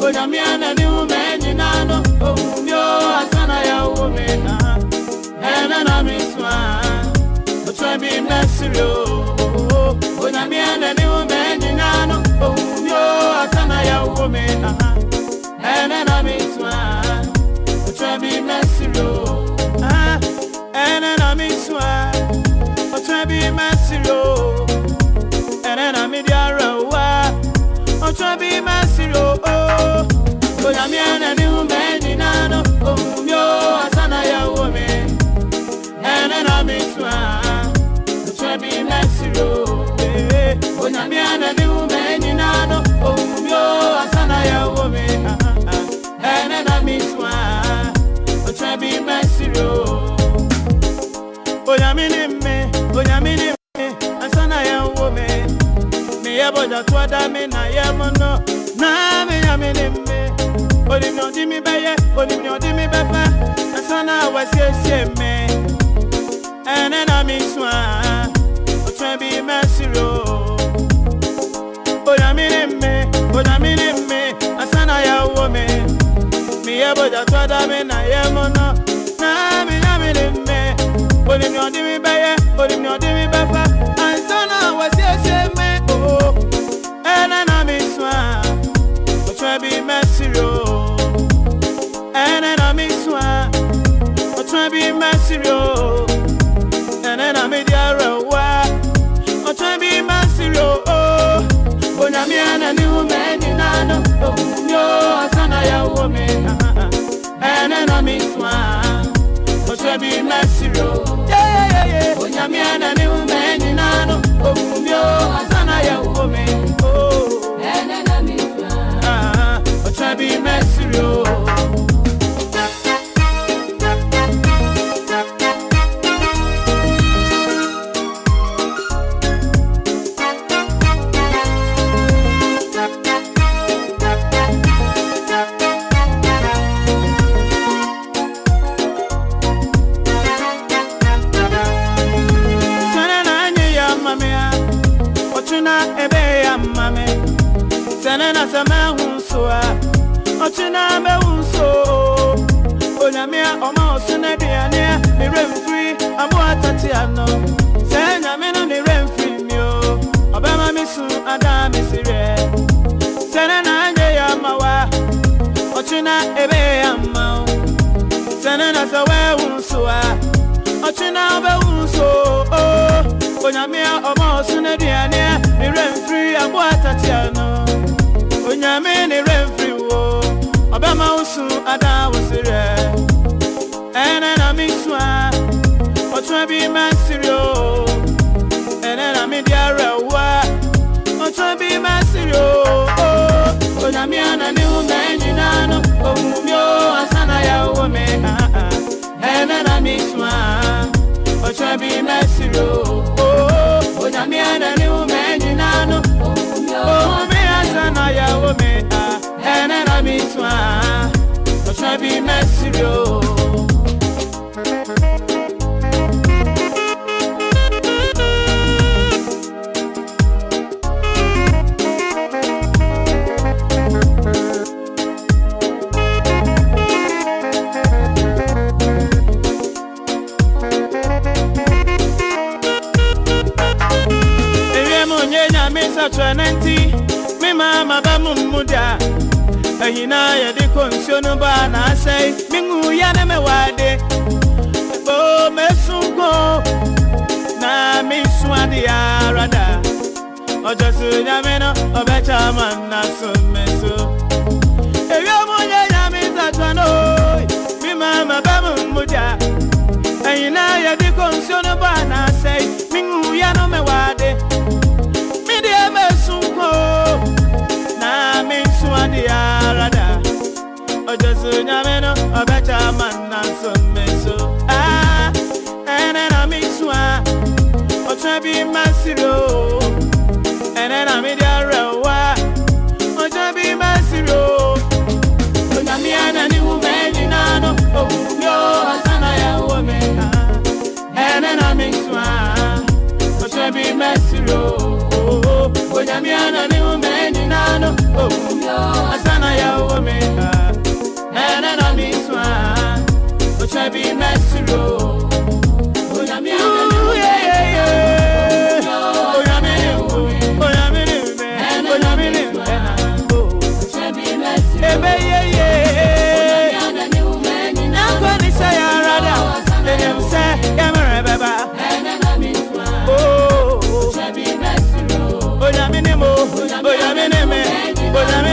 Onyamiana ni umeni nano Omumyo asana ya umena Ena na miswa Otwabi mesiro Onyamiana ni umeni nano Omumyo asana ya umena Ena na miswa Otwabi mesiro Ena na miswa Otwabi mesiro Ena na midiara wa Otwabi mesiro Onyamiana ni umeni nano Omumyo asana ya ume Ena na miswa Otwabi mesiro Onyamiana ni umeni nano Omumyo asana ya ume Ena na miswa Otwabi mesiro Onyamini me asana ya ume Me yaboja twada me na yemono Na me yamini me Olimyo di mi beye, olimyo di mi befa Asana wasye me Ene na miswa Otwabi mesiro Onyamini me asana ya ume Me yaboja twada me na yemono Na me yamini me Olimyo di mi beye, olimyo di mi befa Asana wasye me oh Ene na miswa Otwabi mesiro Ene na miswa Otwabi mesiro Ene na midiara wa Otwabi mesiro Onyamiana ni umeni nano Omumyo asana ya umena Ene na miswa Otwabi mesiro Onyamiana ni umeni nano Omumyo asana ya umena Ene na miswa Otwabi mesiro Sanana sama hunsoa Ochina me hunso Onyamia oma osune diane Mi remfri amu atatiano Senya meno mi remfri mio Obama misu ada misire Sanana anye ya mawa Ochina ebe ya mao Sanana sawe hunsoa Ochina obe hunso Onyamia oma osune diane Mi remfri amu atatiano Onyamini remfri wo Obama usu ada wasire Ene na miswa Otwabi mesiro Ene na midiara wa Otwabi mesiro Onyamiana ni umeni nano Omumyo asana ya ume Ene na miswa Otwabi mesiro Onyamiana ni umeni nano Omumyo asana ya ume Ene na miswa Otwabi mesiro Twenty, me mama bamumuda. Ahina ya de konsiono ba na say, mingu ya ne me wade. Oh mesunko na miswadi arada. Ojosu nyameno obecha man na so meso. Eyo moye nyamisa twano, me mama bamumuda. Ahina ya de konsiono ba na say, mingu ya no me wade. Na miswadi arada Ojosu nyameno obecha manna someso Ene na miswa Otwabi mesiro Ene na midiara wa Otwabi mesiro Onyamiana ni umeni nano Omumyo asana ya umena Ene na miswa Otwabi mesiro Onyamiana ni umeni nano Omumyo asana ya umena Shabi Mesro. Oh,